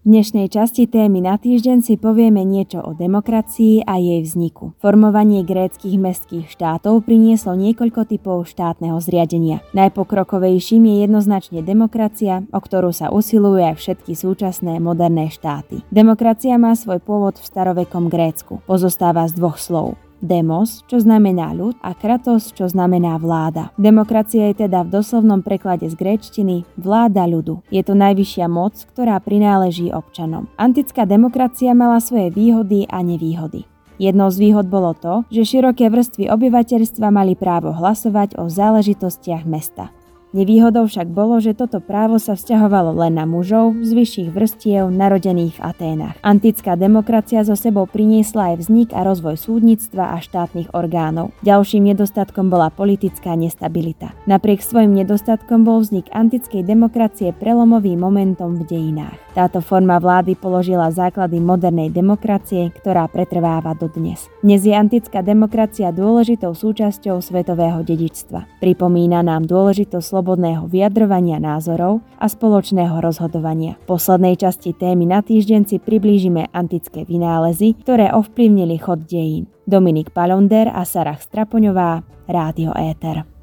V dnešnej časti témy na týždeň si povieme niečo o demokracii a jej vzniku. Formovanie gréckych mestských štátov prinieslo niekoľko typov štátneho zriadenia. Najpokrokovejším je jednoznačne demokracia, o ktorú sa usilujú aj všetky súčasné moderné štáty. Demokracia má svoj pôvod v starovekom Grécku. Pozostáva z dvoch slov. Demos, čo znamená ľud, a kratos, čo znamená vláda. Demokracia je teda v doslovnom preklade z gréčtiny vláda ľudu. Je to najvyššia moc, ktorá prináleží občanom. Antická demokracia mala svoje výhody a nevýhody. Jednou z výhod bolo to, že široké vrstvy obyvateľstva mali právo hlasovať o záležitostiach mesta. Nevýhodou však bolo, že toto právo sa vzťahovalo len na mužov z vyšších vrstiev narodených v Aténach. Antická demokracia so sebou priniesla aj vznik a rozvoj súdnictva a štátnych orgánov. Ďalším nedostatkom bola politická nestabilita. Napriek svojim nedostatkom bol vznik antickej demokracie prelomovým momentom v dejinách. Táto forma vlády položila základy modernej demokracie, ktorá pretrváva dodnes. Dnes je antická demokracia dôležitou súčasťou svetového dedičstva. Pripomína nám dôležitosť slobodného vyjadrovania názorov a spoločného rozhodovania. V poslednej časti témy na týždeň si priblížime antické vynálezy, ktoré ovplyvnili chod dejín. Dominik Palonder a Sarah Strapoňová, Rádio Éter.